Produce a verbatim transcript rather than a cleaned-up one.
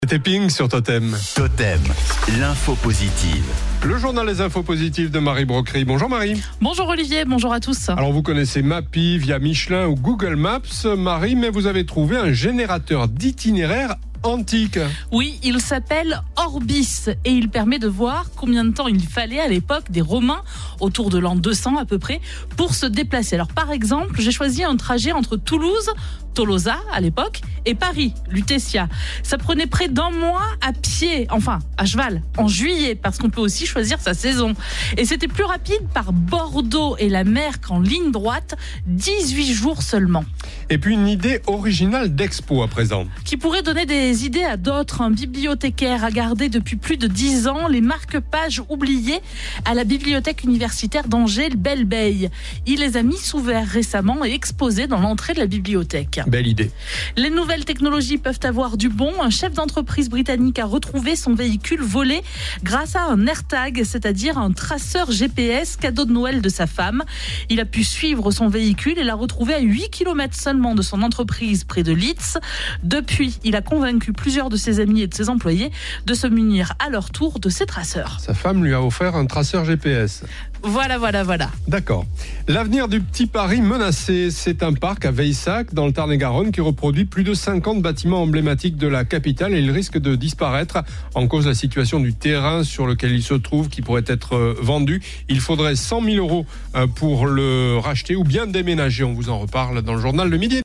C'était Ping sur Totem. Totem, l'info positive. Le journal des infos positives de Marie Brocry. Bonjour Marie. Bonjour Olivier, bonjour à tous. Alors vous connaissez Mappy via Michelin ou Google Maps, Marie, mais vous avez trouvé un générateur d'itinéraires antique. Oui, il s'appelle Orbis et il permet de voir combien de temps il fallait à l'époque des Romains, autour de l'an deux cents à peu près, pour se déplacer. Alors par exemple, j'ai choisi un trajet entre Toulouse, Tolosa à l'époque, et Paris, Lutetia. Ça prenait près d'un mois à pied, enfin à cheval, en juillet, parce qu'on peut aussi choisir sa saison. Et c'était plus rapide par Bordeaux et la mer qu'en ligne droite, dix-huit jours seulement. Et puis une idée originale d'expo à présent. Qui pourrait donner des idées à d'autres. Un bibliothécaire a gardé depuis plus de dix ans les marque-pages oubliées à la bibliothèque universitaire d'Angers, le Belle-Beille. Il les a mis sous verre récemment et exposés dans l'entrée de la bibliothèque. Belle idée. Les nouvelles technologies peuvent avoir du bon. Un chef d'entreprise britannique a retrouvé son véhicule volé grâce à un AirTag, c'est-à-dire un traceur G P S, cadeau de Noël de sa femme. Il a pu suivre son véhicule et l'a retrouvé à huit kilomètres seulement de son entreprise près de Leeds. Depuis, il a convaincu plusieurs de ses amis et de ses employés de se munir à leur tour de ces traceurs. Sa femme lui a offert un traceur G P S. Voilà, voilà, voilà. D'accord. L'avenir du Petit Paris menacé, c'est un parc à Veissac, dans le Tarn-et-Garonne, qui reproduit plus de cinquante bâtiments emblématiques de la capitale et il risque de disparaître en cause de la situation du terrain sur lequel il se trouve, qui pourrait être vendu. Il faudrait cent mille euros pour le racheter ou bien déménager. On vous en reparle dans le journal Le Midi.